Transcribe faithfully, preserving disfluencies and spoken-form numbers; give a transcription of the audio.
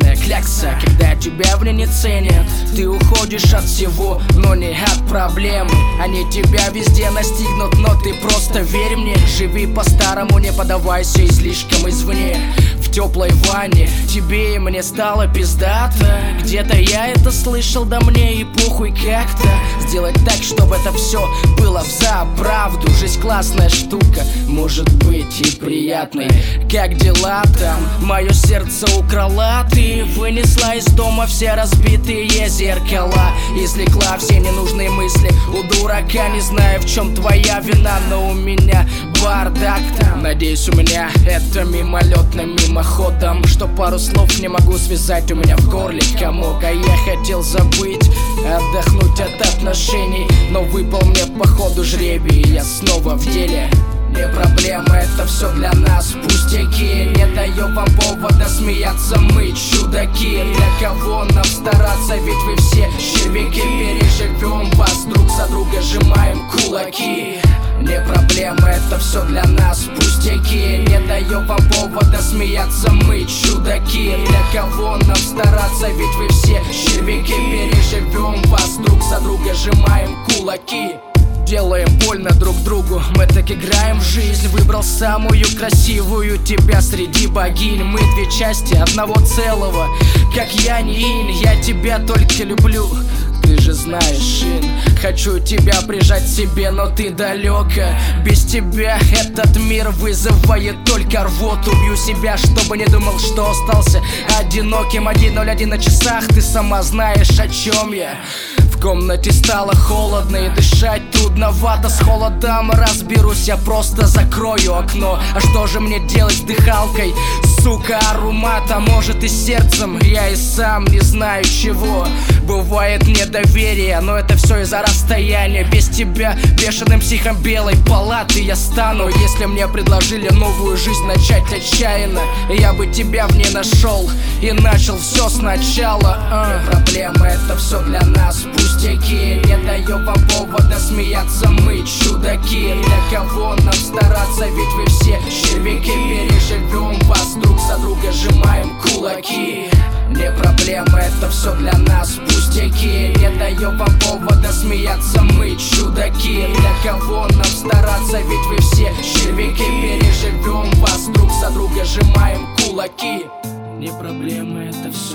Бесполезная клякса, когда тебя в ней не ценят. Ты уходишь от всего, но не от проблемы. Они тебя везде настигнут, но ты просто верь мне. Живи по-старому, не поддавайся излишкам извне. В теплой ванне тебе и мне стало пиздато. Где-то я это слышал, да мне и похуй как-то. Сделать так, чтобы это все было взаправду. Жизнь классная штука, может быть и приятной. Как дела там? Мое сердце украла ты. Вынесла из дома все разбитые зеркала. Извлекла все ненужные мысли у дурака. Не знаю, в чем твоя вина, но у меня бардак там. Надеюсь, у меня это мимолетно, мимоходом, что пару слов не могу связать, у меня в горле комок. А я хотел забыть, отдохнуть от отношений, но выпал мне походу жребий, и я снова в деле. Не проблема, это все для нас пустяки. Не даем вам повода смеяться, мы чудаки. Для кого нам стараться, ведь вы все червяки. Переживем вас, друг за друга сжимаем кулаки. Не проблема, это все для нас пустяки. Не даем вам повода смеяться, мы чудаки. Для кого нам стараться, ведь вы все червяки. Переживем вас, друг за друга сжимаем кулаки. Делаем больно друг другу, мы так играем в жизнь. Выбрал самую красивую тебя среди богинь. Мы две части одного целого, как я не инь. Я тебя только люблю, ты же знаешь, Шин. Хочу тебя прижать к себе, но ты далеко. Без тебя этот мир вызывает только рвоту. Убью себя, чтобы не думал, что остался одиноким. один ноль один на часах, ты сама знаешь, о чем я. В комнате стало холодно и дышать трудновато. С холодом разберусь, я просто закрою окно. А что же мне делать с дыхалкой, сука, аромата? Может и сердцем, я и сам не знаю чего. Бывает недоверие, но это все из-за расстояния. Без тебя бешеным психом белой палаты я стану. Если мне предложили новую жизнь начать отчаянно, я бы тебя в ней нашел и начал все сначала. а. Не проблема, это все для нас пустяки. Не даем вам повода смеяться, мы чудаки. Для кого нам стараться, ведь вы все червяки. Переживем вас, друг за друга сжимаем кулаки. Не проблема, это все для нас пустяки. Не даем вам повода смеяться, мы чудаки. Для кого нам стараться, ведь вы все червяки. Переживем вас, друг за друга сжимаем кулаки. Не проблема, это все